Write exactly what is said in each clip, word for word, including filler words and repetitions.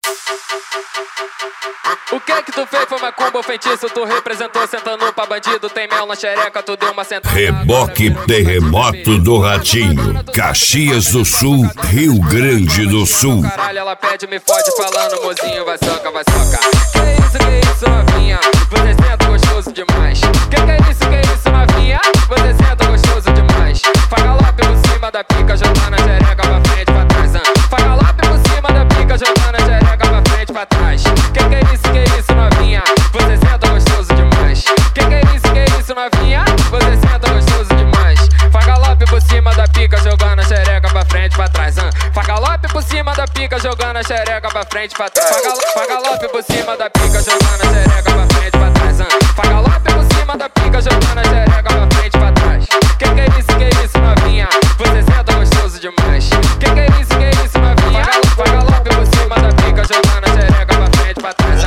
O que que tu fez foi macumba ou feitiço? Tu representou sentando pra bandido. Tem mel na xereca, tu deu uma sentada. Reboque Terremoto do Ratinho, Caxias do Sul, Rio Grande do Sul. Caralho, ela pede, me fode falando, mozinho, vai soca, vai soca. Que isso, que isso, novinha? Você senta gostoso demais. Que que é isso, que isso, novinha? Você senta gostoso demais. Faz galope por cima da pica, jogando a xereca pra frente, pra trás. Faz galope por cima da pica, jogando a xereca pra frente, pra trás. Que que é isso, que isso, novinha? Você senta gostoso demais. Que que é isso, que isso, novinha? Você senta gostoso demais. Faz galope por cima da pica, jogando a xereca pra frente, pra trás. Faz galope por cima da pica, jogando a xereca pra frente, pra trás. Faz galope por cima da pica, jogando a xereca pra frente, pra trás. Faz galope por cima da pica, jogando a xereca pra frente, pra trás. Que que é isso, que isso, novinha? Você senta gostoso demais. Que que é isso, que isso, novinha? Faz galope por cima da pica, jogando a xereca pra frente, pra trás.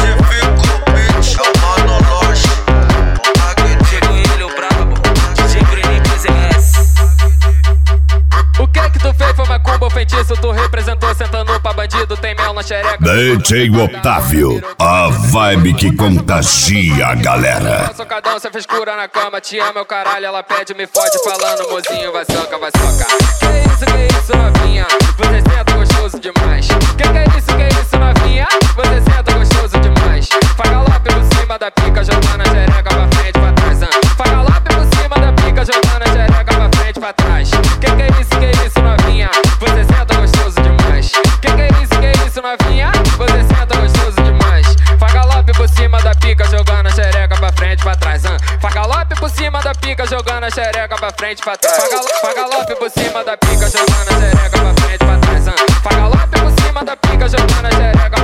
O que que tu fez foi macumba ou feitiço? Tu representou sentando pra bandido. Tem mel na xereca. D J Otávio, a vibe que contagia a galera. Socadão, cê fez cura na cama. Te ama, meu caralho, ela pede, me fode falando, mozinho, vai soca, vai soca. Que isso, que isso, novinha? Você senta gostoso demais. Que que é isso, que isso, novinha? Você senta gostoso demais. Faz galope por cima da pica, jogando a xereca pra frente, pra trás. Faz galope por cima da pica, jogando a xereca pra frente, pra trás. Que que é isso, que isso, novinha? Você senta gostoso demais. Que que é isso, que isso, novinha? Você senta gostoso demais. Faz galope por cima da pica, jogando a xereca pra frente, pra trás. Faz galope por cima da pica, jogando a xereca pra frente, pra trás. Faz galope por cima da pica, jogando a xereca pra frente, pra trás. Faz galope por cima da pica, jogando a xereca